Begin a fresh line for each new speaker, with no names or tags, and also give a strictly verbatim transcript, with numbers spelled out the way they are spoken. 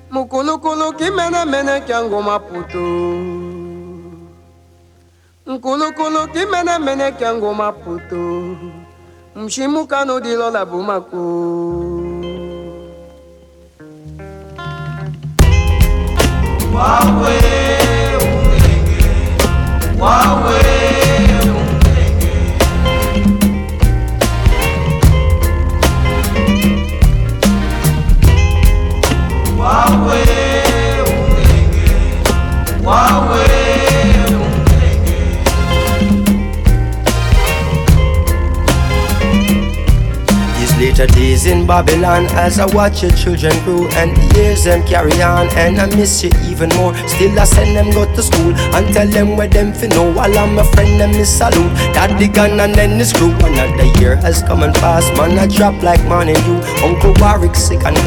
Mukulukulu kimene mene kyango maputo. Mukulukulu kimene mene kyango maputo. Mshimuka no dilo la bumako.
Wawe umenge, wawe umenge. Wawe umenge, wawe umenge. These later days in Babylon, as I watch your children grow and the years them carry on, and I miss you even more. Still I send them go to school and tell them where them fi know. While I'm a friend them is salute. Daddy gun and then the screw. Another year has come and passed, man I drop like morning dew. Uncle Warwick sick and